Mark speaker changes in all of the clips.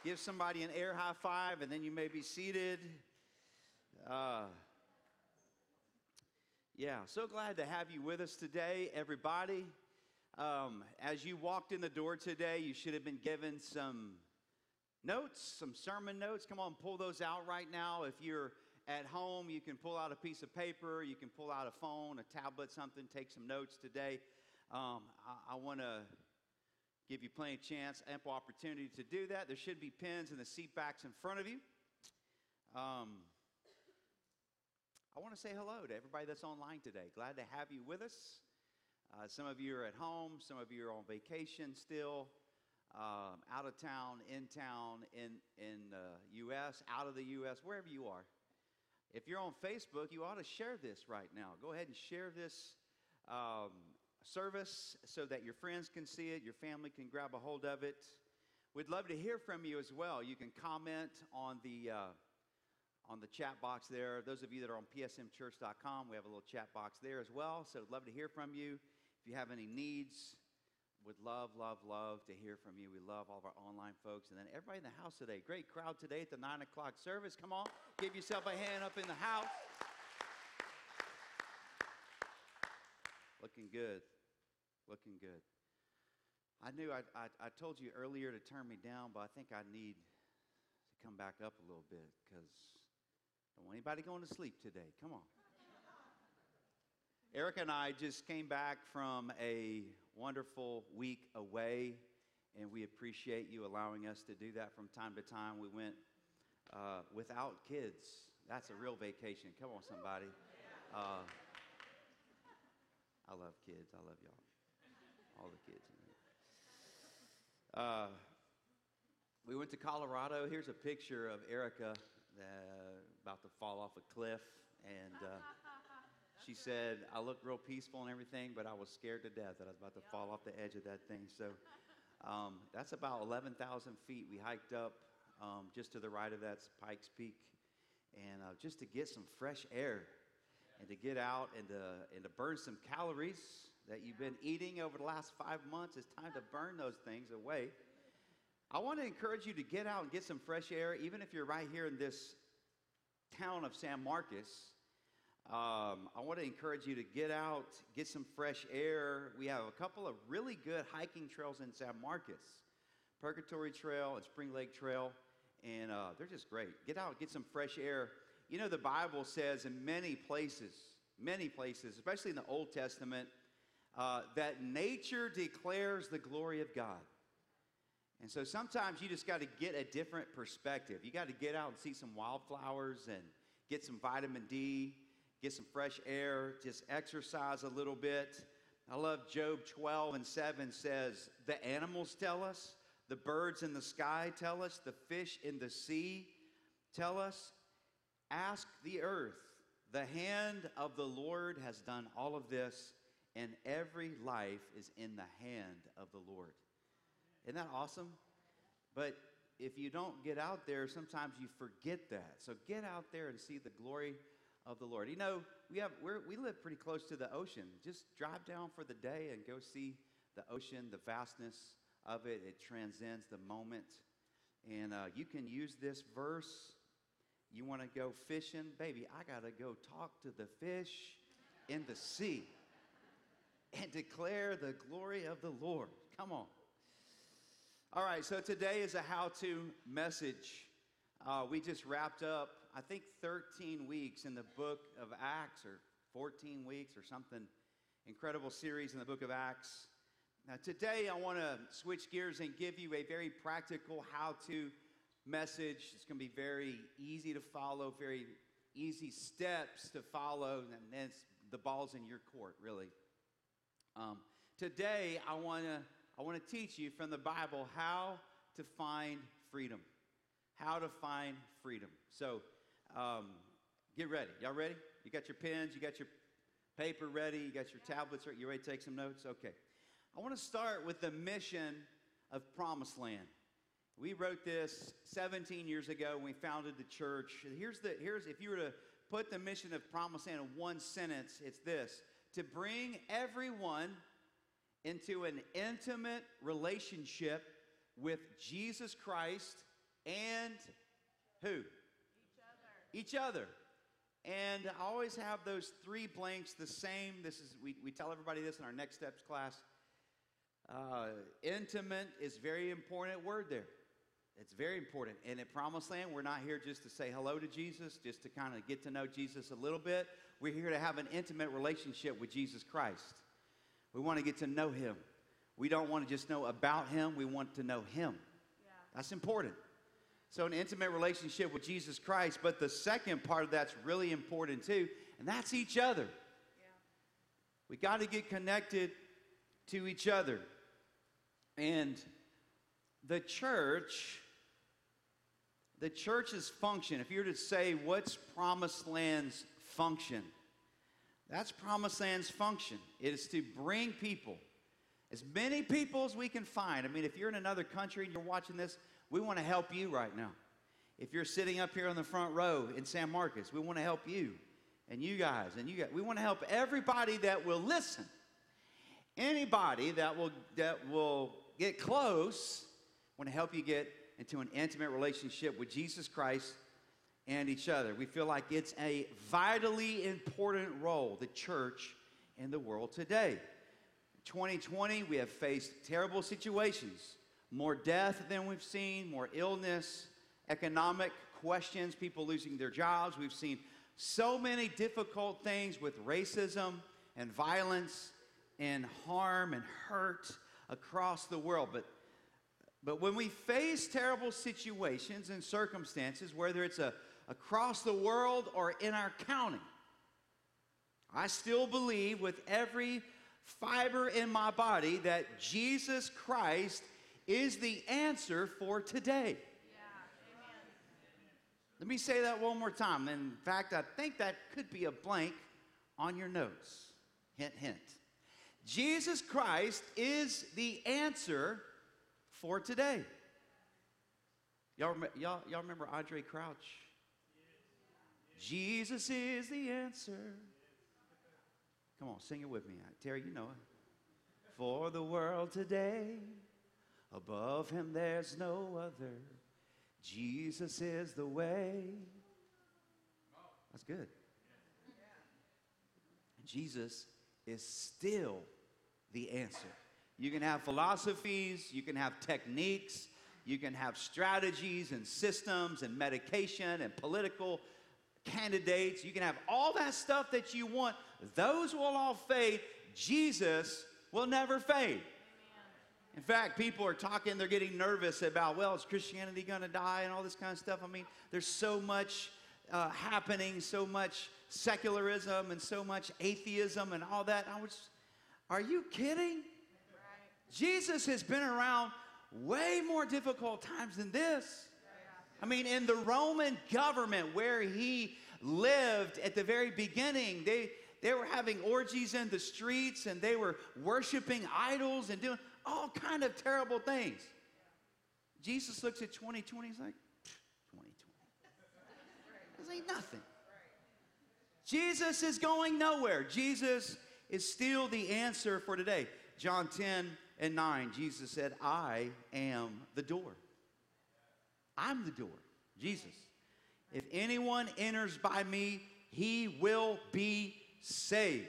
Speaker 1: Give somebody an air high five, and then you may be seated. Yeah, so glad to have you with us today, everybody. As you walked in the door today, you should have been given some notes, some sermon notes. Come on, pull those out right now. If you're at home, you can pull out a piece of paper, you can pull out a phone, a tablet, something, take some notes today. I want to give you plenty of chance, ample opportunity to do that. There should be pens in the seat backs in front of you. I want to say hello to everybody that's online today. Glad to have you with us. Some of you are at home, some of you are on vacation still, out of town, in the U.S., out of the U.S., wherever you are. If you're on Facebook, you ought to share this right now. Go ahead and share this service so that your friends can see it, your family can grab a hold of it. We'd love to hear from you as well. You can comment on the chat box there. Those of you that are on psmchurch.com, we have a little chat box there as well. So I'd love to hear from you. If you have any needs, would love to hear from you. We love all of our online folks. And then everybody in the house today. Great crowd today at the 9 o'clock service. Come on, give yourself a hand up in the house. Looking good. Looking good. I knew I told you earlier to turn me down, but I think I need to come back up a little bit because I don't want anybody going to sleep today. Come on. Erica and I just came back from a wonderful week away, and we appreciate you allowing us to do that from time to time. We went without kids. That's a real vacation. Come on, somebody. I love kids. I love y'all. All the kids. We went to Colorado. Here's a picture of Erica about to fall off a cliff. And she said, I look real peaceful and everything, but I was scared to death that I was about to fall off the edge of that thing. So that's about 11,000 feet. We hiked up just to the right of that's Pikes Peak. And just to get some fresh air. And to get out and to burn some calories that you've been eating over the last 5 months. It's time to burn those things away. I want to encourage you to get out and get some fresh air, even if you're right here in this town of San Marcos. I want to encourage you to get out, get some fresh air. We have a couple of really good hiking trails in San Marcos. Purgatory Trail and Spring Lake Trail. And they're just great. Get out, get some fresh air. You know, the Bible says in many places, especially in the Old Testament, that nature declares the glory of God. And so sometimes you just got to get a different perspective. You got to get out and see some wildflowers and get some vitamin D, get some fresh air, just exercise a little bit. I love Job 12:7 says, the animals tell us, the birds in the sky tell us, the fish in the sea tell us. Ask the earth. The hand of the Lord has done all of this, and every life is in the hand of the Lord. Isn't that awesome? But if you don't get out there, sometimes you forget that. So get out there and see the glory of the Lord. You know, we live pretty close to the ocean. Just drive down for the day and go see the ocean, the vastness of it. It transcends the moment. And you can use this verse. You want to go fishing? Baby, I got to go talk to the fish in the sea and declare the glory of the Lord. Come on. All right, so today is a how-to message. We just wrapped up, I think, 13 weeks in the book of Acts, or 14 weeks or something. Incredible series in the book of Acts. Now, today I want to switch gears and give you a very practical how-to message. It's going to be very easy to follow, very easy steps to follow, and then the ball's in your court, really. Today, I want to teach you from the Bible how to find freedom. How to find freedom. So, get ready. Y'all ready? You got your pens, you got your paper ready, you got your tablets ready. You ready to take some notes? Okay. I want to start with the mission of Promised Land. We wrote this 17 years ago when we founded the church. Here's if you were to put the mission of Promised Land in one sentence, it's this: to bring everyone into an intimate relationship with Jesus Christ and who? Each other. And I always have those three blanks the same. We tell everybody this in our Next Steps class. Intimate is very important word there. It's very important. And at Promised Land, we're not here just to say hello to Jesus, just to kind of get to know Jesus a little bit. We're here to have an intimate relationship with Jesus Christ. We want to get to know him. We don't want to just know about him. We want to know him. Yeah. That's important. So an intimate relationship with Jesus Christ. But the second part of that's really important too, and that's each other. Yeah. We got to get connected to each other. And the church's function, if you were to say what's Promised Land's function, that's Promised Land's function. It is to bring people, as many people as we can find. I mean, if you're in another country and you're watching this, we want to help you right now. If you're sitting up here on the front row in San Marcos, we want to help you and you guys. We want to help everybody that will listen. Anybody that will get close, want to help you get into an intimate relationship with Jesus Christ and each other. We feel like it's a vitally important role, the church in the world today. 2020, we have faced terrible situations. More death than we've seen, more illness, economic questions, people losing their jobs. We've seen so many difficult things with racism and violence and harm and hurt across the world. But when we face terrible situations and circumstances, whether it's across the world or in our county, I still believe with every fiber in my body that Jesus Christ is the answer for today. Yeah, amen. Let me say that one more time. In fact, I think that could be a blank on your notes. Hint, hint. Jesus Christ is the answer for today. Y'all remember Andre Crouch? Jesus is the answer. Come on, sing it with me. Terry, you know it. For the world today, above him there's no other. Jesus is the way. That's good. Jesus is still the answer. You can have philosophies, you can have techniques, you can have strategies and systems and medication and political candidates. You can have all that stuff that you want. Those will all fade. Jesus will never fade. In fact, people are talking, they're getting nervous about, well, is Christianity going to die and all this kind of stuff? I mean, there's so much happening, so much secularism and so much atheism and all that. Are you kidding? Right. Jesus has been around way more difficult times than this. I mean, in the Roman government where he lived at the very beginning, they were having orgies in the streets and they were worshiping idols and doing all kind of terrible things. Jesus looks at 2020, he's like, 2020. This ain't nothing. Jesus is going nowhere. Jesus is still the answer for today. John 10:9, Jesus said, I am the door. I'm the door. Jesus. If anyone enters by me, he will be saved.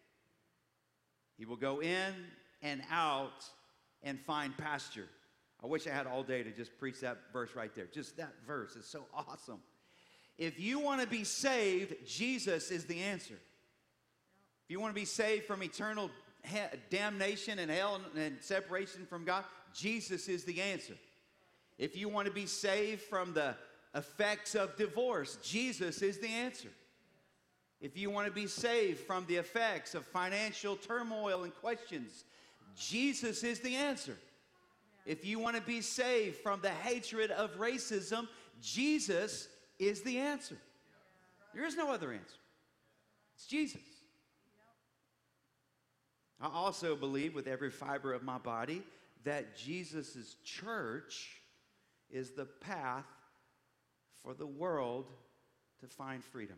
Speaker 1: He will go in and out and find pasture. I wish I had all day to just preach that verse right there. Just that verse is so awesome. If you want to be saved, Jesus is the answer. If you want to be saved from eternal damnation and hell and separation from God, Jesus is the answer. If you want to be saved from the effects of divorce, Jesus is the answer. If you want to be saved from the effects of financial turmoil and questions, Jesus is the answer. If you want to be saved from the hatred of racism, Jesus is the answer. There is no other answer. It's Jesus. I also believe with every fiber of my body that Jesus' church is the path for the world to find freedom.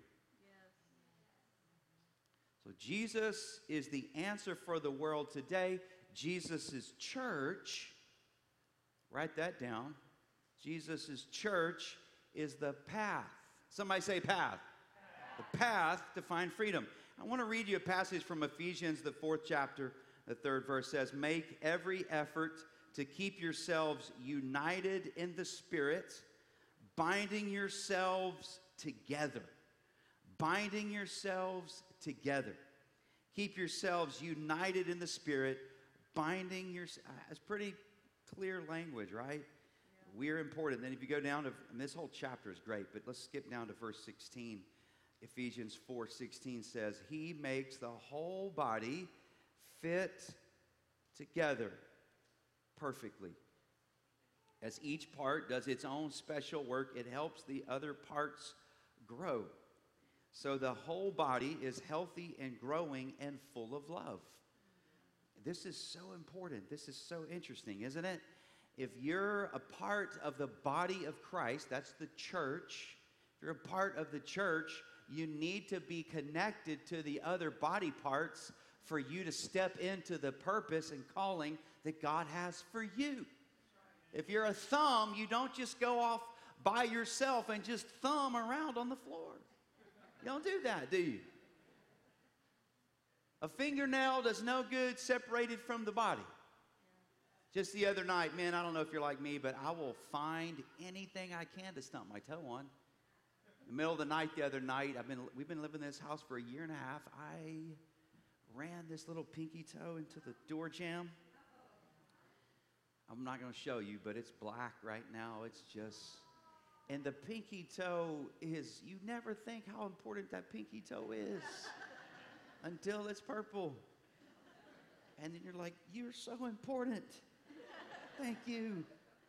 Speaker 1: So Jesus is the answer for the world today. Jesus' church, write that down. Jesus' church is the path. Somebody say path. The path to find freedom. I want to read you a passage from Ephesians, the 4th chapter. The 3rd verse says, make every effort to keep yourselves united in the Spirit, binding yourselves together. Binding yourselves together. Keep yourselves united in the Spirit, binding yourselves. It's pretty clear language, right? Yeah. We're important. Then if you go down to, and this whole chapter is great, but let's skip down to verse 16. Ephesians 4:16 says, he makes the whole body fit together perfectly. As each part does its own special work, it helps the other parts grow. So the whole body is healthy and growing and full of love. This is so important. This is so interesting, isn't it? If you're a part of the body of Christ, that's the church. If you're a part of the church, you need to be connected to the other body parts for you to step into the purpose and calling that God has for you. If you're a thumb, you don't just go off by yourself and just thumb around on the floor. You don't do that, do you? A fingernail does no good separated from the body. Just the other night, man, I don't know if you're like me, but I will find anything I can to stump my toe on. In the middle of the night the other night, we've been living in this house for a year and a half. I ran this little pinky toe into the door jamb. I'm not going to show you, but it's black right now. It's just... And the pinky toe is, you never think how important that pinky toe is until it's purple. And then you're like, you're so important. Thank you.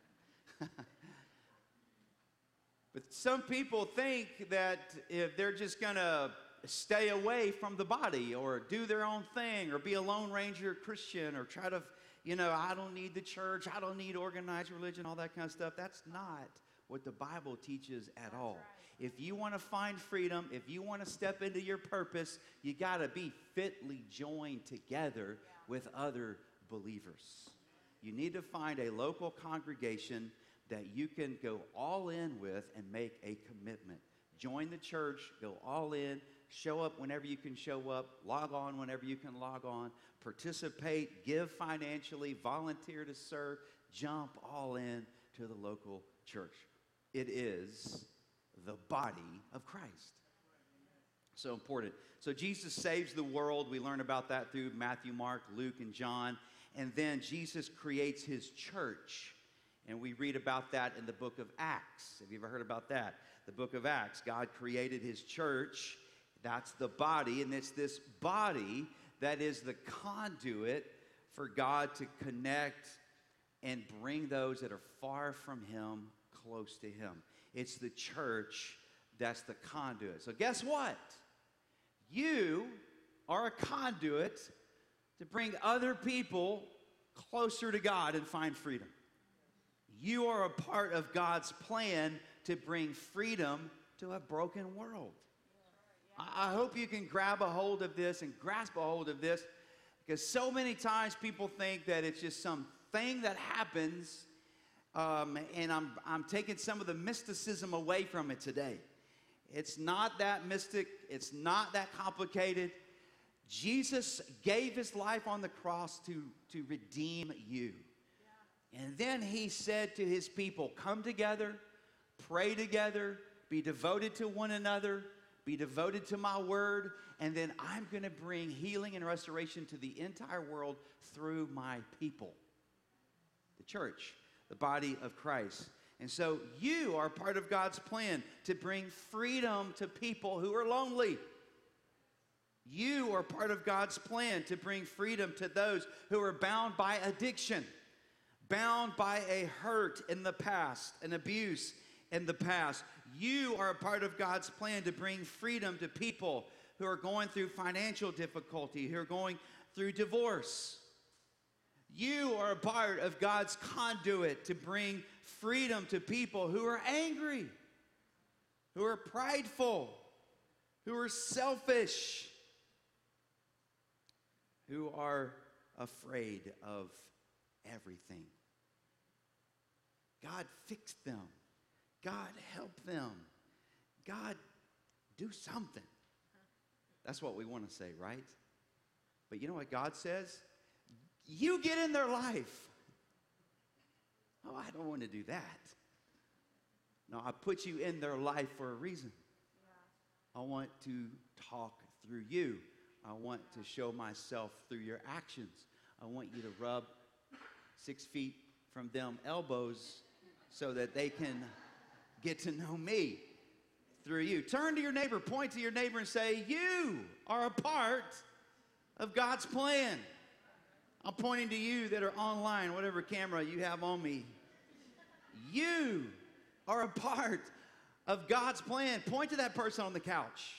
Speaker 1: But some people think that if they're just going to stay away from the body or do their own thing or be a Lone Ranger Christian or try to, I don't need the church, I don't need organized religion, all that kind of stuff. That's not what the Bible teaches at all. Right. If you want to find freedom, if you want to step into your purpose, you got to be fitly joined together with other believers. You need to find a local congregation that you can go all in with and make a commitment. Join the church, go all in, show up whenever you can show up, log on whenever you can log on, participate, give financially, volunteer to serve, jump all in to the local church. It is the body of Christ. So important. So Jesus saves the world. We learn about that through Matthew, Mark, Luke, and John. And then Jesus creates his church. And we read about that in the book of Acts. Have you ever heard about that? The book of Acts. God created his church. That's the body. And it's this body that is the conduit for God to connect and bring those that are far from him close to him. It's the church that's the conduit. So guess what? You are a conduit to bring other people closer to God and find freedom. You are a part of God's plan to bring freedom to a broken world. I hope you can grab a hold of this and grasp a hold of this, because so many times people think that it's just some thing that happens, and I'm taking some of the mysticism away from it today. It's not that mystic. It's not that complicated. Jesus gave his life on the cross to redeem you. Yeah. And then he said to his people, come together, pray together, be devoted to one another, be devoted to my word, and then I'm going to bring healing and restoration to the entire world through my people. The church, the body of Christ. And so you are part of God's plan to bring freedom to people who are lonely. You are part of God's plan to bring freedom to those who are bound by addiction, bound by a hurt in the past, an abuse in the past. You are a part of God's plan to bring freedom to people who are going through financial difficulty, who are going through divorce. You are a part of God's conduit to bring freedom to people who are angry, who are prideful, who are selfish, who are afraid of everything. God, fix them. God, help them. God, do something. That's what we want to say, right? But you know what God says? You get in their life. Oh, I don't want to do that. No, I put you in their life for a reason. I want to talk through you. I want to show myself through your actions. I want you to rub 6 feet from them elbows so that they can get to know me through you. Turn to your neighbor, point to your neighbor and say, you are a part of God's plan. I'm pointing to you that are online, whatever camera you have on me. You are a part of God's plan. Point to that person on the couch.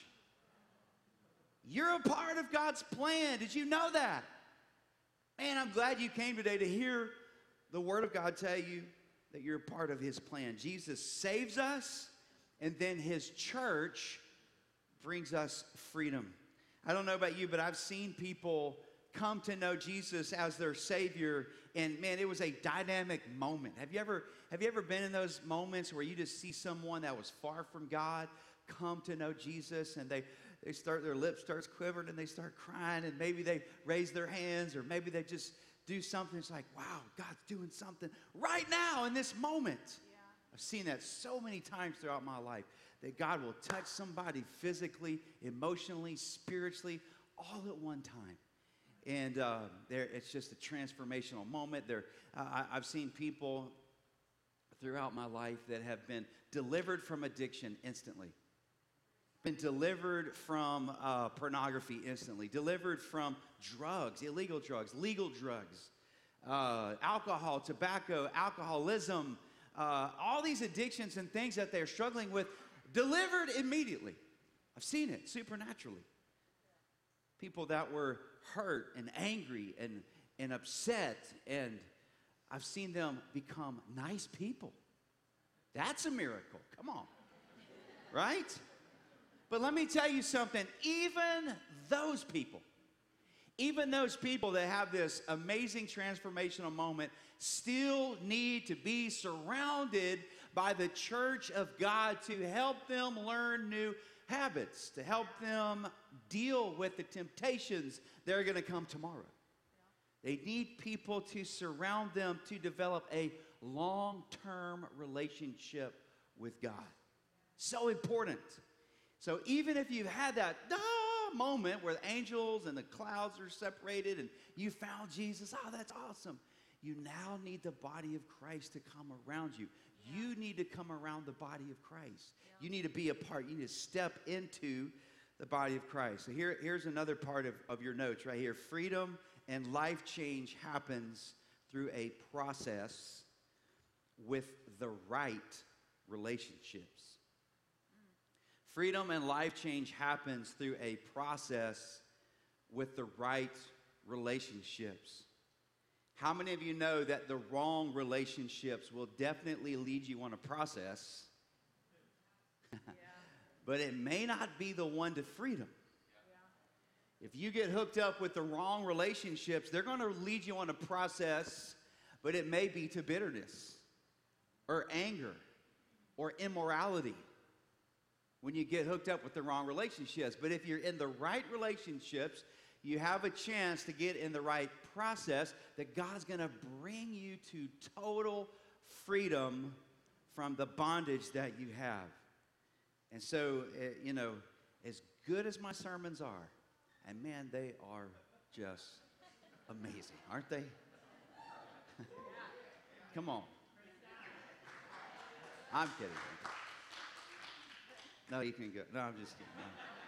Speaker 1: You're a part of God's plan. Did you know that? Man, I'm glad you came today to hear the Word of God tell you that you're a part of His plan. Jesus saves us, and then His church brings us freedom. I don't know about you, but I've seen people come to know Jesus as their Savior, and man, it was a dynamic moment. Have you ever been in those moments where you just see someone that was far from God come to know Jesus, and their lips starts quivering and they start crying, and maybe they raise their hands, or maybe they just do something. It's like, wow, God's doing something right now in this moment. Yeah. I've seen that so many times throughout my life, that God will touch somebody physically, emotionally, spiritually, all at one time. And it's just a transformational moment. I've seen people throughout my life that have been delivered from addiction instantly, been delivered from pornography instantly, delivered from drugs, illegal drugs, legal drugs, alcohol, tobacco, alcoholism, all these addictions and things that they're struggling with, delivered immediately. I've seen it supernaturally. People that were hurt and angry and upset, and I've seen them become nice people. That's a miracle. Come on. Right? But let me tell you something. Even those people that have this amazing transformational moment still need to be surrounded by the church of God to help them learn new habits, to help them deal with the temptations that are going to come tomorrow. They need people to surround them to develop a long-term relationship with God. So important. So even if you've had that moment where the angels and the clouds are separated and you found Jesus, oh, that's awesome. You now need the body of Christ to come around you. Yeah. You need to come around the body of Christ. Yeah. You need to be a part. You need to step into the body of Christ. So here's another part of your notes right here. Freedom and life change happens through a process with the right relationships. Freedom and life change happens through a process with the right relationships. How many of you know that the wrong relationships will definitely lead you on a process, but it may not be the one to freedom? If you get hooked up with the wrong relationships, they're going to lead you on a process, but it may be to bitterness or anger or immorality when you get hooked up with the wrong relationships. But if you're in the right relationships, you have a chance to get in the right process that God's going to bring you to total freedom from the bondage that you have. And so, as good as my sermons are, and man, they are just amazing, aren't they? Come on. I'm kidding. No, you can go. No, I'm just kidding. No.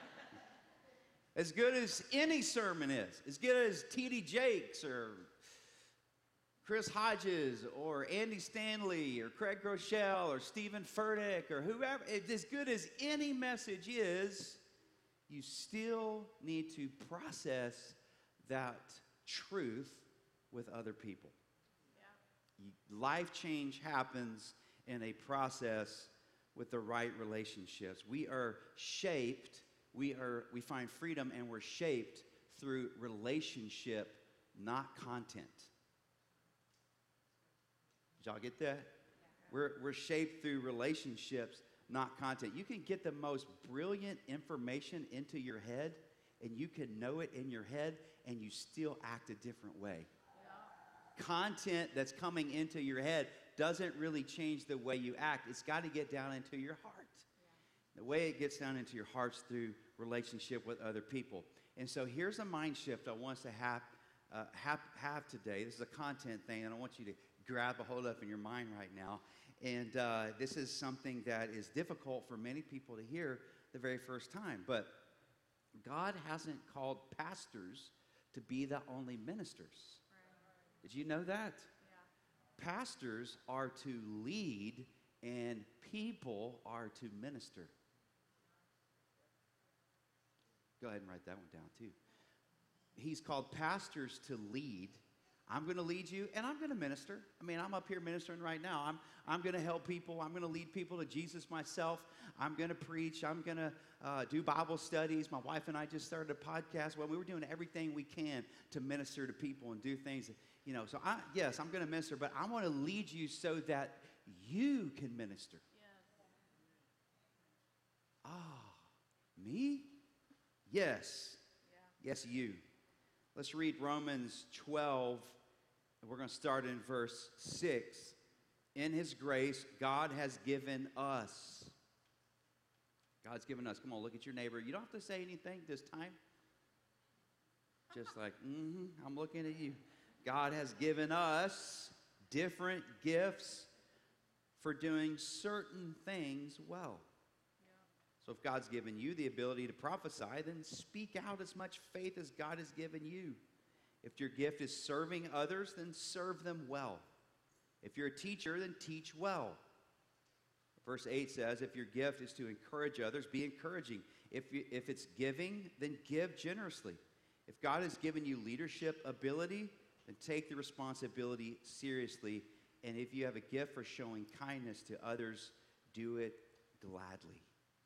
Speaker 1: As good as any sermon is, as good as T.D. Jakes or Chris Hodges or Andy Stanley or Craig Groeschel or Stephen Furtick or whoever, as good as any message is, you still need to process that truth with other people. Yeah. Life change happens in a process with the right relationships. We are shaped, we find freedom, and we're shaped through relationship, not content. Did y'all get that? We're shaped through relationships, not content. You can get the most brilliant information into your head, and you can know it in your head, and you still act a different way. Content that's coming into your head doesn't really change the way you act. It's got to get down into your heart. The way it gets down into your heart's through relationship with other people. And so here's a mind shift I want us to have today. This is a content thing, and I want you to grab a hold of in your mind right now. And this is something that is difficult for many people to hear the very first time. But God hasn't called pastors to be the only ministers. Did you know that? Yeah. Pastors are to lead, and people are to minister. Go ahead and write that one down too. He's called pastors to lead. I'm going to lead you, and I'm going to minister. I mean, I'm up here ministering right now. I'm going to help people. I'm going to lead people to Jesus myself. I'm going to preach. I'm going to do Bible studies. My wife and I just started a podcast. Well, we were doing everything we can to minister to people and do things that, so yes, I'm going to minister, but I want to lead you so that you can minister. Me? Yes. Yeah. Yes, you. Let's read Romans 12. We're going to start in verse 6. In his grace, God has given us. God's given us. Come on, look at your neighbor. You don't have to say anything this time. Just like, I'm looking at you. God has given us different gifts for doing certain things well. So if God's given you the ability to prophesy, then speak out as much faith as God has given you. If your gift is serving others, then serve them well. If you're a teacher, then teach well. Verse 8 says, if your gift is to encourage others, be encouraging. If it's giving, then give generously. If God has given you leadership ability, then take the responsibility seriously. And if you have a gift for showing kindness to others, do it gladly.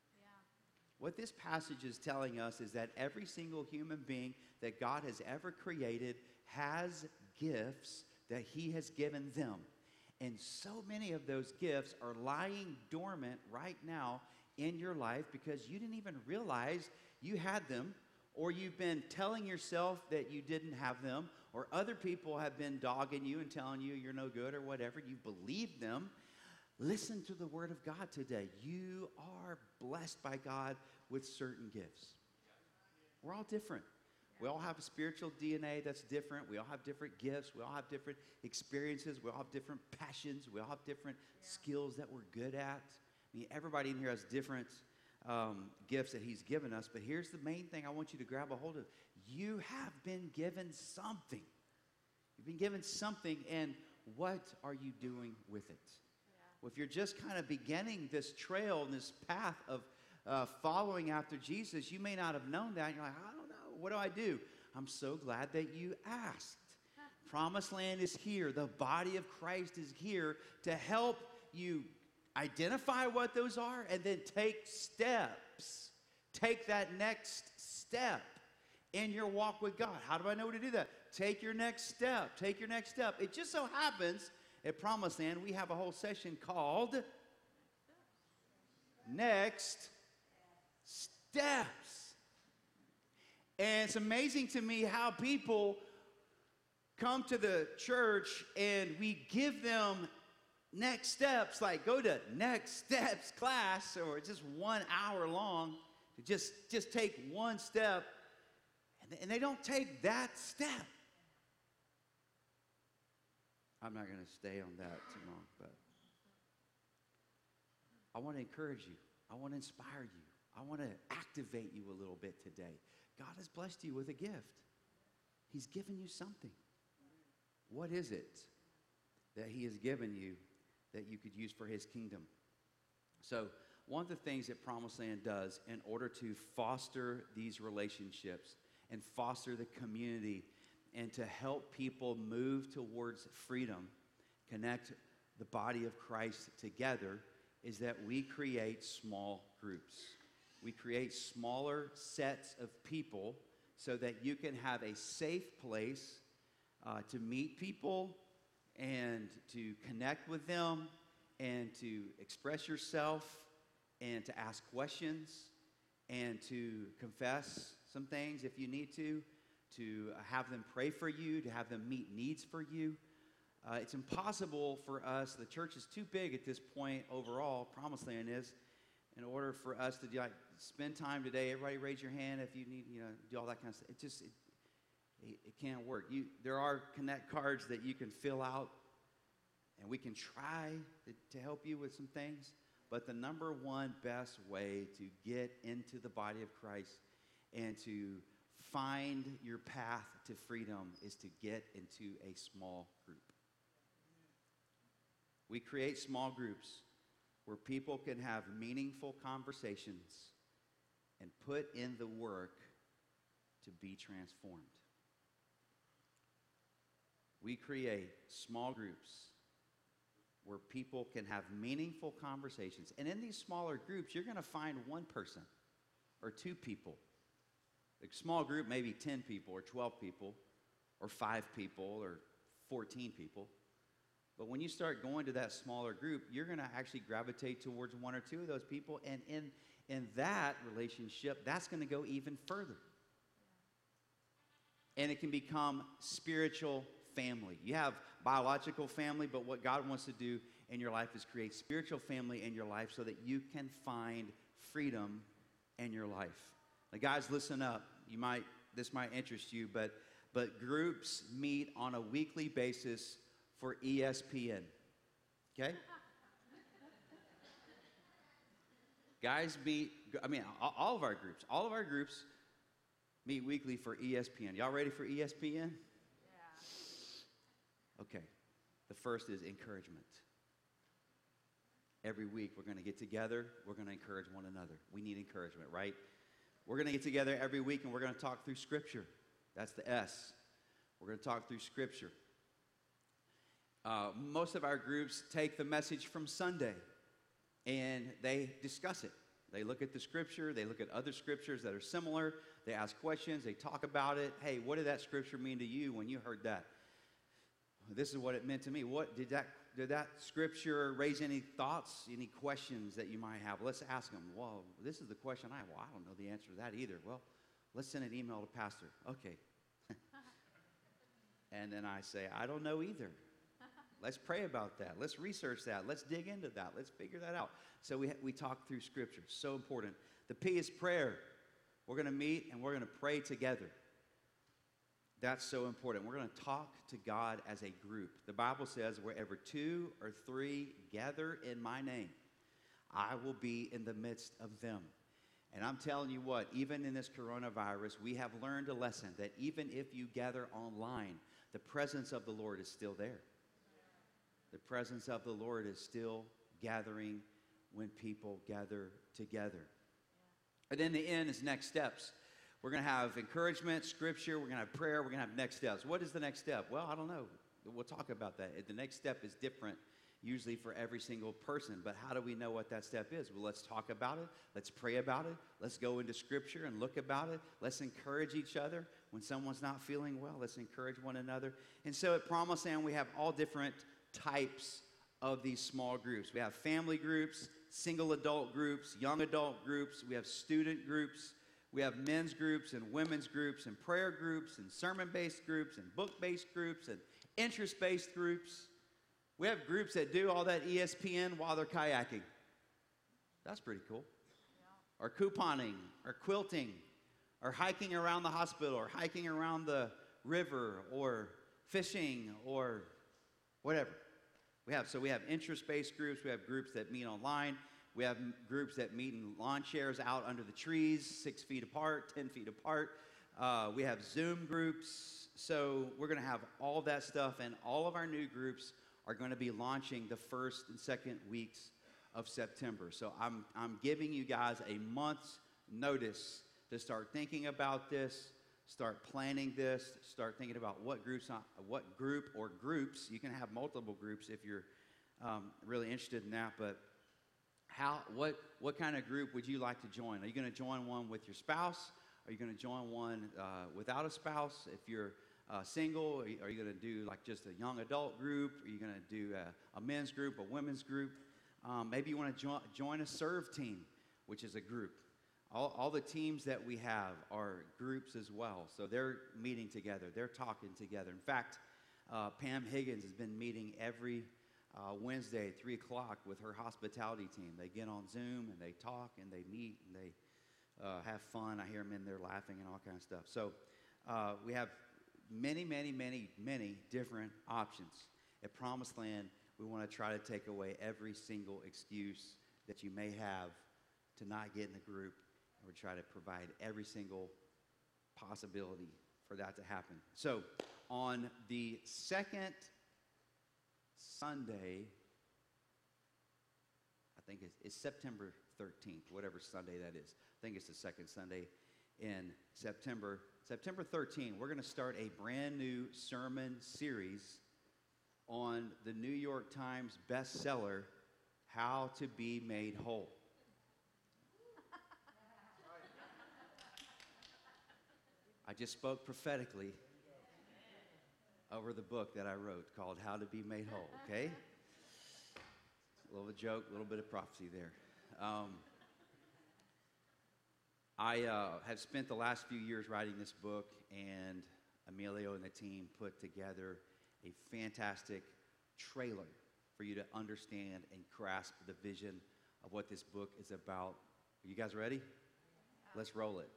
Speaker 1: What this passage is telling us is that every single human being that God has ever created has gifts that he has given them. And so many of those gifts are lying dormant right now in your life because you didn't even realize you had them, or you've been telling yourself that you didn't have them, or other people have been dogging you and telling you you're no good or whatever. You believe them. Listen to the word of God today. You are blessed by God with certain gifts. We're all different. We all have a spiritual DNA that's different. We all have different gifts. We all have different experiences. We all have different passions. We all have different skills that we're good at. I mean, everybody in here has different gifts that he's given us. But here's the main thing I want you to grab a hold of. You have been given something. You've been given something, and what are you doing with it? Well, if you're just kind of beginning this trail and this path of following after Jesus, you may not have known that. You're like, I don't know. What do I do? I'm so glad that you asked. Promised Land is here. The body of Christ is here to help you identify what those are and then take steps. Take that next step in your walk with God. How do I know to do that? Take your next step. Take your next step. It just so happens at Promised Land, we have a whole session called Next Steps. And it's amazing to me how people come to the church and we give them next steps, like go to Next Steps class, or just 1 hour long, to just take one step, and they don't take that step. I'm not going to stay on that too long, but I want to encourage you. I want to inspire you. I want to activate you a little bit today. God has blessed you with a gift. He's given you something. What is it that he has given you that you could use for his kingdom? So one of the things that Promised Land does in order to foster these relationships and foster the community and to help people move towards freedom, connect the body of Christ together, is that we create small groups. We create smaller sets of people so that you can have a safe place to meet people and to connect with them and to express yourself and to ask questions and to confess some things if you need to have them pray for you, to have them meet needs for you. It's impossible for us, the church is too big at this point overall, Promised Land is, in order for us to spend time today. Everybody raise your hand if you need, do all that kind of stuff. It can't work. There are connect cards that you can fill out, and we can try to help you with some things. But the number one best way to get into the body of Christ and to find your path to freedom is to get into a small group. We create small groups where people can have meaningful conversations and put in the work to be transformed. We create small groups where people can have meaningful conversations. And in these smaller groups, you're going to find one person or two people. A small group, maybe 10 people or 12 people or 5 people or 14 people. But when you start going to that smaller group, you're going to actually gravitate towards one or two of those people. And in that relationship, that's going to go even further. And it can become spiritual family. You have biological family, but what God wants to do in your life is create spiritual family in your life so that you can find freedom in your life. Now, guys, listen up. This might interest you, but groups meet on a weekly basis for ESPN. Okay? Guys meet, all of our groups meet weekly for ESPN. Y'all ready for ESPN? Okay, the first is encouragement. Every week we're going to get together. We're going to encourage one another. We need encouragement, right? We're going to get together every week and we're going to talk through Scripture. That's the S. We're going to talk through Scripture. Most of our groups take the message from Sunday and they discuss it. They look at the Scripture. They look at other Scriptures that are similar. They ask questions. They talk about it. Hey, what did that Scripture mean to you when you heard that? This is what it meant to me. What did that Scripture raise any thoughts, any questions that you might have? Let's ask them. Well, this is the question I have. Well, I don't know the answer to that either. Well, let's send an email to Pastor. Okay. And then I say, I don't know either. Let's pray about that. Let's research that. Let's dig into that. Let's figure that out. So we talk through Scripture. So important. The P is prayer. We're going to meet and we're going to pray together. That's so important. We're going to talk to God as a group. The Bible says, wherever 2 or 3 gather in my name, I will be in the midst of them. And I'm telling you what, even in this coronavirus, we have learned a lesson that even if you gather online, the presence of the Lord is still there. The presence of the Lord is still gathering when people gather together. And then the N is next steps. We're going to have encouragement, Scripture, we're going to have prayer, we're going to have next steps. What is the next step? Well, I don't know. We'll talk about that. The next step is different usually for every single person, but how do we know what that step is? Well, let's talk about it. Let's pray about it. Let's go into Scripture and look about it. Let's encourage each other. When someone's not feeling well, let's encourage one another. And so at Promised Land, we have all different types of these small groups. We have family groups, single adult groups, young adult groups. We have student groups. We have men's groups and women's groups and prayer groups and sermon-based groups and book-based groups and interest-based groups. We have groups that do all that ESPN while they're kayaking. That's pretty cool. Yeah. Or couponing, or quilting, or hiking around the hospital, or hiking around the river, or fishing, or whatever. We have interest-based groups. We have groups that meet online. We have groups that meet in lawn chairs out under the trees, 6 feet apart, 10 feet apart. We have Zoom groups. So we're going to have all that stuff, and all of our new groups are going to be launching the first and second weeks of September. So I'm giving you guys a month's notice to start thinking about this, start planning this, start thinking about what group or groups. You can have multiple groups if you're really interested in that, but what kind of group would you like to join? Are you going to join one with your spouse? Are you going to join one without a spouse? If you're single? Are you going to do like just a young adult group? Are you going to do a men's group, a women's group? Maybe you want to join a serve team, which is a group. All the teams that we have are groups as well. So they're meeting together. They're talking together. In fact, Pam Higgins has been meeting every Wednesday at 3 o'clock with her hospitality team. They get on Zoom and they talk and they meet and they have fun. I hear them in there laughing and all kinds of stuff. So we have many, many, many, many different options. At Promised Land, we want to try to take away every single excuse that you may have to not get in a group. And we try to provide every single possibility for that to happen. So on the second Sunday, I think it's September 13th, whatever Sunday that is. I think it's the second Sunday in September. September 13th, we're going to start a brand new sermon series on the New York Times bestseller, How to Be Made Whole. I just spoke prophetically over the book that I wrote called How to Be Made Whole, okay? A little joke, a little bit of prophecy there. I have spent the last few years writing this book, and Emilio and the team put together a fantastic trailer for you to understand and grasp the vision of what this book is about. Are you guys ready? Let's roll it.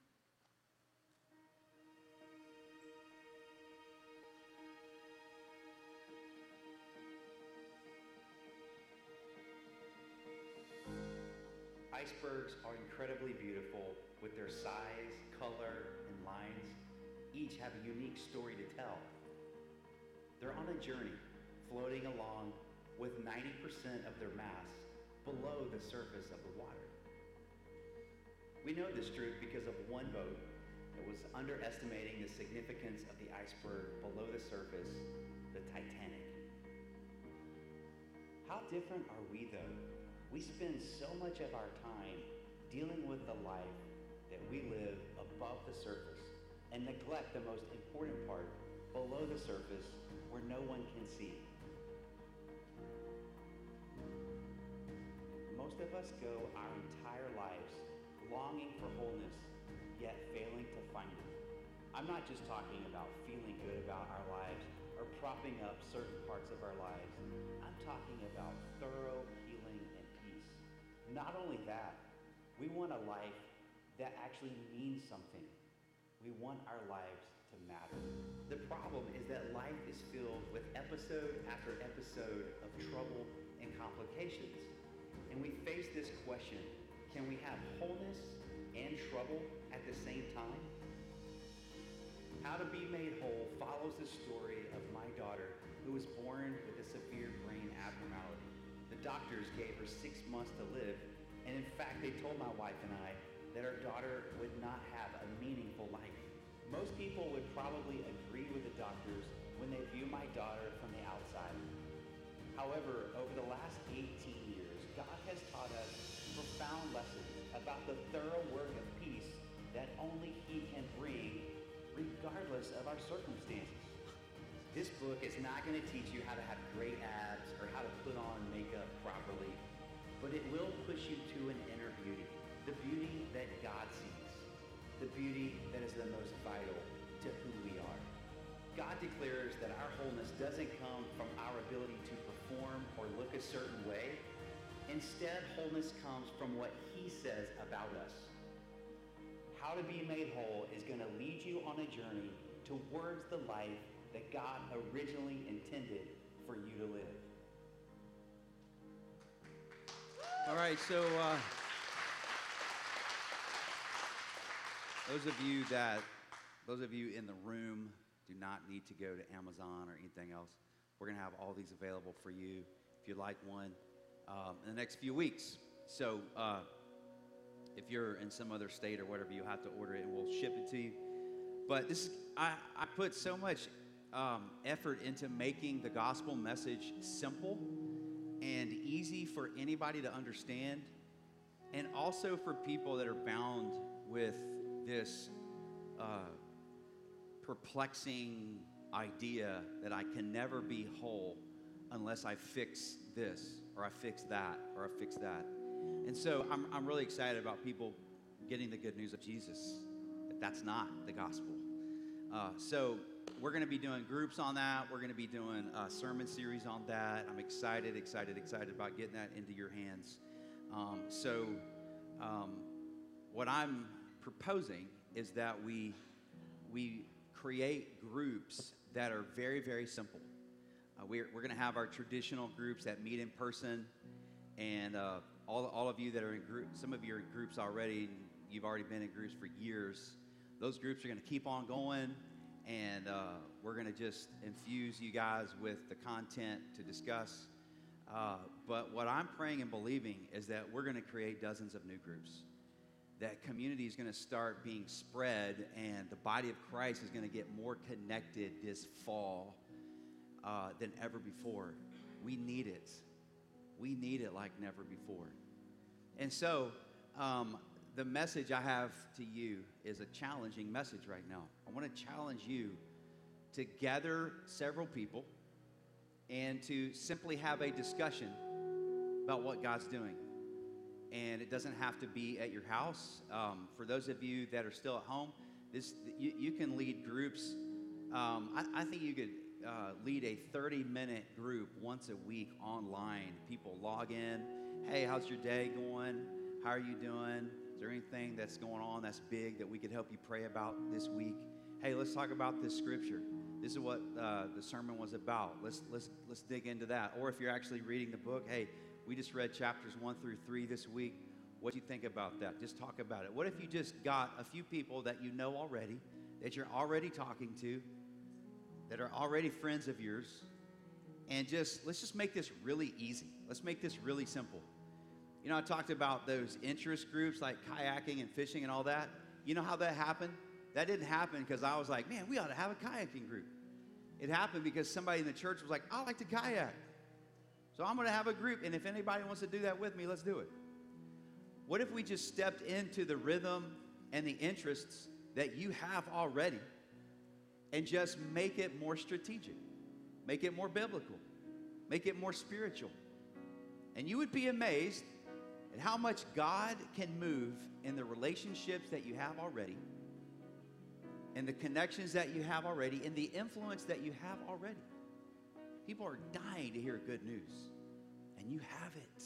Speaker 1: Icebergs are incredibly beautiful with their size, color, and lines. Each have a unique story to tell. They're on a journey, floating along with 90% of their mass below the surface of the water. We know this truth because of one boat that was underestimating the significance of the iceberg below the surface, the Titanic. How different are we, though? We spend so much of our time dealing with the life that we live above the surface and neglect the most important part below the surface where no one can see. Most of us go our entire lives longing for wholeness, yet failing to find it. I'm not just talking about feeling good about our lives or propping up certain parts of our lives. I'm talking about thorough healing and peace. Not only that, we want a life that actually means something. We want our lives to matter. The problem is that life is filled with episode after episode of trouble and complications. And we face this question, can we have wholeness and trouble at the same time? How to Be Made Whole follows the story of my daughter who was born with a severe brain abnormality. The doctors gave her 6 months to live, and in fact, they told my wife and I that our daughter would not have a meaningful life. Most people would probably agree with the doctors when they view my daughter from the outside. However, over the last 18 years, God has taught us profound lessons about the thorough work of peace that only He can bring, regardless of our circumstances. This book is not going to teach you how to have great abs or how to put on makeup properly, but it will push you to an inner beauty, the beauty that God sees, the beauty that is the most vital to who we are. God declares that our wholeness doesn't come from our ability to perform or look a certain way. Instead, wholeness comes from what He says about us. How to Be Made Whole is going to lead you on a journey towards the life that God originally intended for you to live. All right, so those of you in the room do not need to go to Amazon or anything else. We're going to have all these available for you if you'd like one in the next few weeks. So if you're in some other state or whatever, you'll have to order it and we'll ship it to you. But I put so much effort into making the gospel message simple and easy for anybody to understand, and also for people that are bound with this perplexing idea that I can never be whole unless I fix this, or I fix that, or I fix that. And so I'm really excited about people getting the good news of Jesus, that that's not the gospel. So we're going to be doing groups on that. We're going to be doing a sermon series on that. I'm excited about getting that into your hands. What I'm proposing is that we create groups that are very, very simple. We're going to have our traditional groups that meet in person, and all of you that are in groups, some of you are in groups already, and you've already been in groups for years. Those groups are going to keep on going, and we're going to just infuse you guys with the content to discuss. But what I'm praying and believing is that we're going to create dozens of new groups. That community is going to start being spread, and the body of Christ is going to get more connected this fall than ever before. We need it. We need it like never before. And so the message I have to you is a challenging message right now. I want to challenge you to gather several people and to simply have a discussion about what God's doing. And it doesn't have to be at your house. For those of you that are still at home, you can lead groups. I think you could lead a 30-minute group once a week online. People log in. Hey, how's your day going? How are you doing? Is there anything that's going on that's big that we could help you pray about this week? Hey, let's talk about this scripture. This is what the sermon was about. Let's dig into that. Or if you're actually reading the book, hey, we just read chapters 1 through 3 this week. What do you think about that? Just talk about it. What if you just got a few people that you know already, that you're already talking to, that are already friends of yours, and let's just make this really easy. Let's make this really simple. You know, I talked about those interest groups like kayaking and fishing and all that. You know how that happened? That didn't happen because I was like, man, we ought to have a kayaking group. It happened because somebody in the church was like, I like to kayak. So I'm going to have a group, and if anybody wants to do that with me, let's do it. What if we just stepped into the rhythm and the interests that you have already and just make it more strategic, make it more biblical, make it more spiritual? And you would be amazed at how much God can move in the relationships that you have already, in the connections that you have already, in the influence that you have already. People are dying to hear good news, and you have it.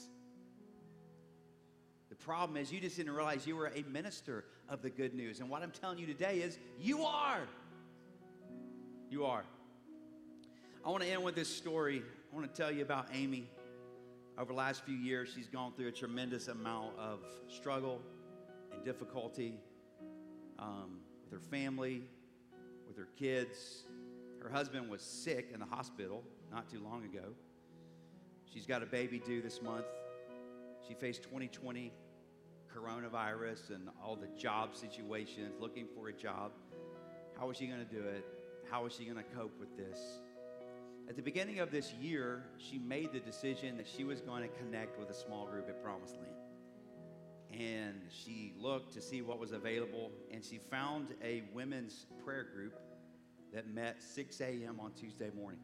Speaker 1: The problem is you just didn't realize you were a minister of the good news. And what I'm telling you today is you are. You are. I want to end with this story. I want to tell you about Amy. Over the last few years, she's gone through a tremendous amount of struggle and difficulty with her family, with her kids. Her husband was sick in the hospital not too long ago. She's got a baby due this month. She faced 2020 coronavirus and all the job situations, looking for a job. How was she going to do it? How was she going to cope with this? At the beginning of this year, she made the decision that she was going to connect with a small group at Promised Land. And she looked to see what was available, and she found a women's prayer group that met 6 a.m. on Tuesday morning.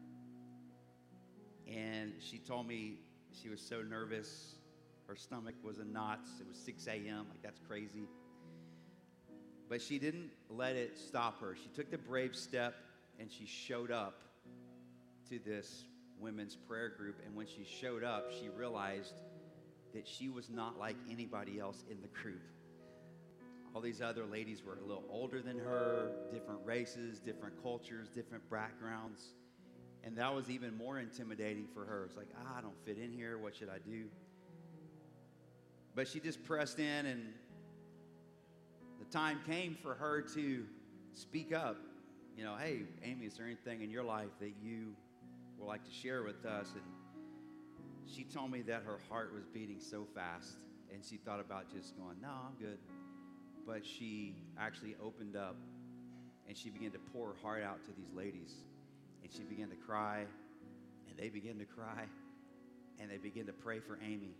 Speaker 1: And she told me she was so nervous. Her stomach was in knots. It was 6 a.m. Like, that's crazy. But she didn't let it stop her. She took the brave step, and she showed up to this women's prayer group. And when she showed up, she realized that she was not like anybody else in the group. All these other ladies were a little older than her, different races, different cultures, different backgrounds. And that was even more intimidating for her. It's like, I don't fit in here. What should I do? But she just pressed in, and the time came for her to speak up. You know, hey, Amy, is there anything in your life that you would like to share with us? And she told me that her heart was beating so fast, and she thought about just going, no, I'm good. But she actually opened up, and she began to pour her heart out to these ladies. And she began to cry, and they began to cry, and they began to pray for Amy.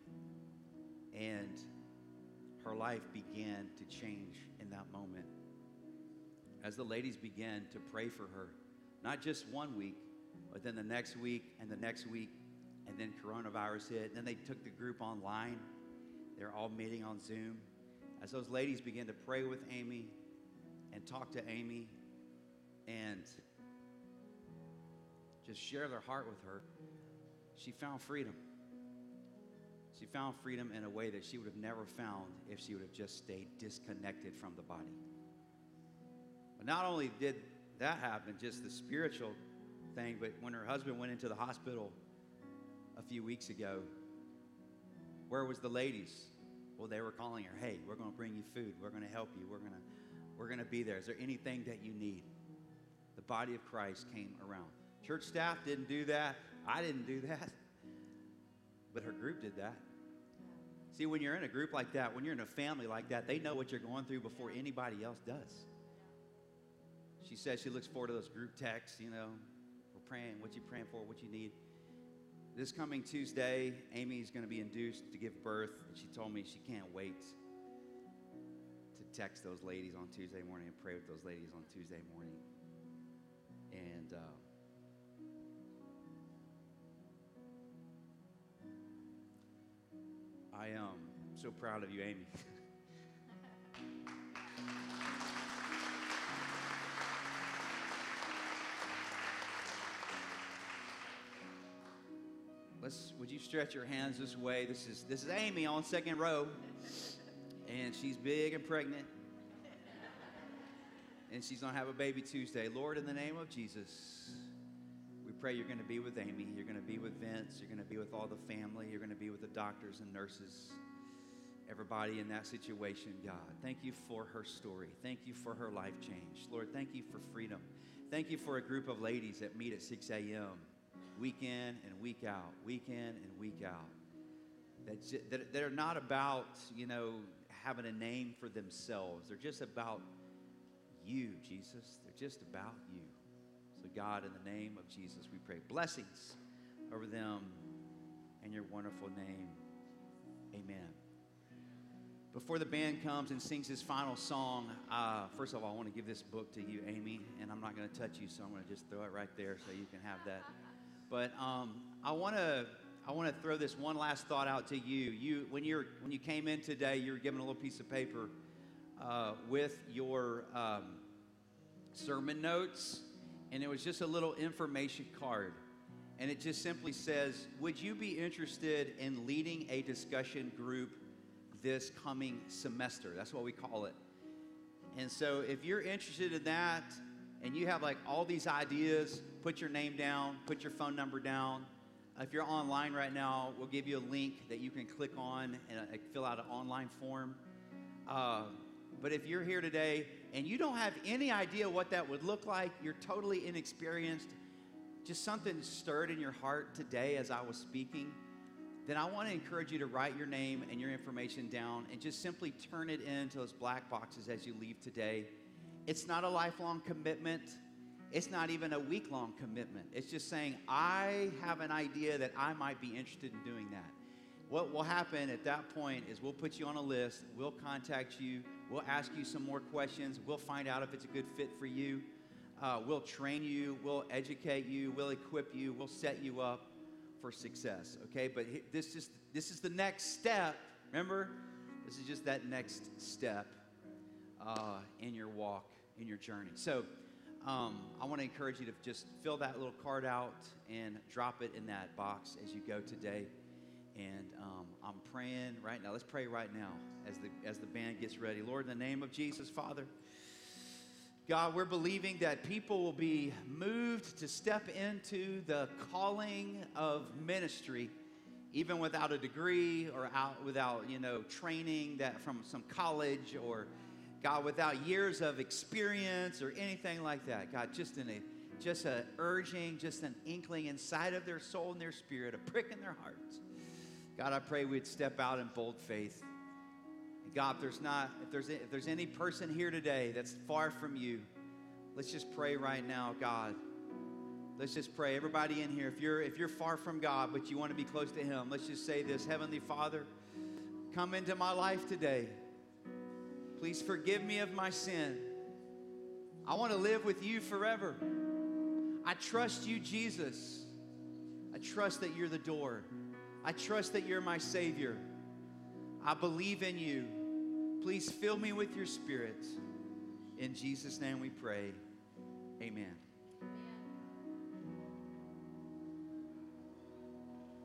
Speaker 1: And her life began to change in that moment. as the ladies began to pray for her, not just one week, but then the next week and the next week, and then coronavirus hit. And then they took the group online. They're all meeting on Zoom. As those ladies began to pray with Amy and talk to Amy and just share their heart with her, she found freedom. She found freedom in a way that she would have never found if she would have just stayed disconnected from the body. But not only did that happen, just the spiritual thing, but when her husband went into the hospital a few weeks ago, where was the ladies? Well, they were calling her, hey, we're going to bring you food. We're going to help you. We're going to be there. Is there anything that you need? The body of Christ came around. Church staff didn't do that. I didn't do that. But her group did that. See, when you're in a group like that, when you're in a family like that, they know what you're going through before anybody else does. She says she looks forward to those group texts, you know, we're praying, what you praying for, what you need. This coming Tuesday, Amy's going to be induced to give birth, and she told me she can't wait to text those ladies on Tuesday morning and pray with those ladies on Tuesday morning. And I am so proud of you, Amy. Would you stretch your hands this way? This is Amy on second row, and she's big and pregnant, and she's gonna have a baby Tuesday. Lord, in the name of Jesus, we pray you're gonna be with Amy, you're gonna be with Vince, you're gonna be with all the family, you're gonna be with the doctors and nurses, everybody in that situation, God. Thank you for her story. Thank you for her life change. Lord, thank you for freedom. Thank you for a group of ladies that meet at 6 a.m. week in and week out, week in and week out. That they're not about, you know, having a name for themselves. They're just about you, Jesus. They're just about you. So God, in the name of Jesus, we pray blessings over them in your wonderful name. Amen. Before the band comes and sings his final song, first of all, I want to give this book to you, Amy, and I'm not going to touch you, so I'm going to just throw it right there so you can have that. But I want to throw this one last thought out to you. When you came in today, you were given a little piece of paper with your sermon notes, and it was just a little information card, and it just simply says, "Would you be interested in leading a discussion group this coming semester?" That's what we call it. And so, if you're interested in that, and you have like all these ideas, put your name down, put your phone number down. If you're online right now, we'll give you a link that you can click on and fill out an online form. But if you're here today and you don't have any idea what that would look like, you're totally inexperienced, just something stirred in your heart today as I was speaking, then I want to encourage you to write your name and your information down and just simply turn it into those black boxes as you leave today. It's not a lifelong commitment. It's not even a week-long commitment. It's just saying, I have an idea that I might be interested in doing that. What will happen at that point is we'll put you on a list. We'll contact you. We'll ask you some more questions. We'll find out if it's a good fit for you. We'll train you. We'll educate you. We'll equip you. We'll set you up for success, okay? But this is the next step. Remember? This is just that next step in your walk, in your journey. So I want to encourage you to just fill that little card out and drop it in that box as you go today. And I'm praying right now. Let's pray right now as the band gets ready. Lord, in the name of Jesus, Father, God, we're believing that people will be moved to step into the calling of ministry, even without a degree or without, training that from some college, or God, without years of experience or anything like that. God, just an urging, just an inkling inside of their soul and their spirit, a prick in their hearts. God, I pray we'd step out in bold faith. And God, if there's any person here today that's far from you, let's just pray right now, God. Let's just pray. Everybody in here, if you're far from God, but you want to be close to Him, let's just say this. Heavenly Father, come into my life today. Please forgive me of my sin. I want to live with you forever. I trust you, Jesus. I trust that you're the door. I trust that you're my Savior. I believe in you. Please fill me with your Spirit. In Jesus' name we pray. Amen.